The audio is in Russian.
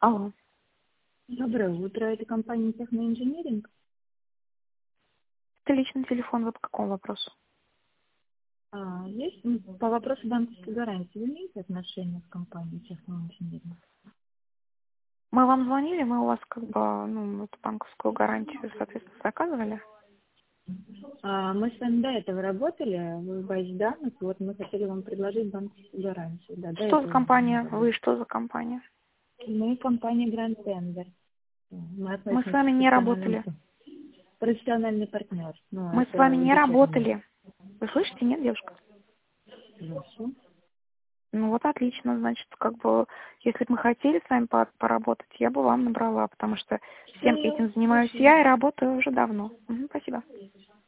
Алло. Доброе утро, это компания «Техноинжиниринг». Это личный телефон, вы по какому вопросу? Есть по вопросу банковской гарантии. Вы имеете отношение к компании «Техноинжиниринг»? Мы вам звонили, мы у вас эту банковскую гарантию, соответственно, заказывали. Мы с вами до этого работали в базе данных, вот мы хотели вам предложить банковскую гарантию. Да, до Что за этого компания? Вы что за компания? мы компания Grand Tender. Мы Мы с относимся вами к не работали. профессиональный партнер. Мы с вами Это не дочерняя. работали. Вы слышите, нет, девушка? Хорошо. Ну вот отлично, значит, если бы мы хотели с вами поработать, я бы вам набрала, потому что всем Все, этим занимаюсь слушаю. я и работаю уже давно. Спасибо.